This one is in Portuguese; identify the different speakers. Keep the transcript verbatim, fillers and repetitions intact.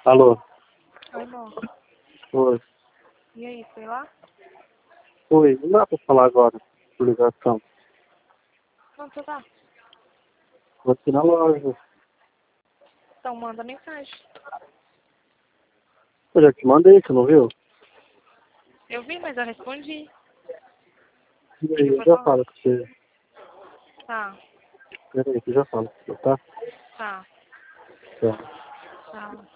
Speaker 1: Alô?
Speaker 2: Oi, amor.
Speaker 1: Oi.
Speaker 2: E aí, foi lá?
Speaker 1: Oi, não dá pra falar agora, por ligação.
Speaker 2: Onde você tá?
Speaker 1: Vou aqui na loja.
Speaker 2: Então manda mensagem.
Speaker 1: Eu já te mandei, você não viu?
Speaker 2: Eu vi, mas eu respondi.
Speaker 1: E
Speaker 2: O que
Speaker 1: aí,
Speaker 2: que
Speaker 1: eu
Speaker 2: foi
Speaker 1: já
Speaker 2: falar?
Speaker 1: falo com você.
Speaker 2: Tá,
Speaker 1: Peraí, que eu já falo com você, tá?
Speaker 2: tá,
Speaker 1: Tá.
Speaker 2: tá.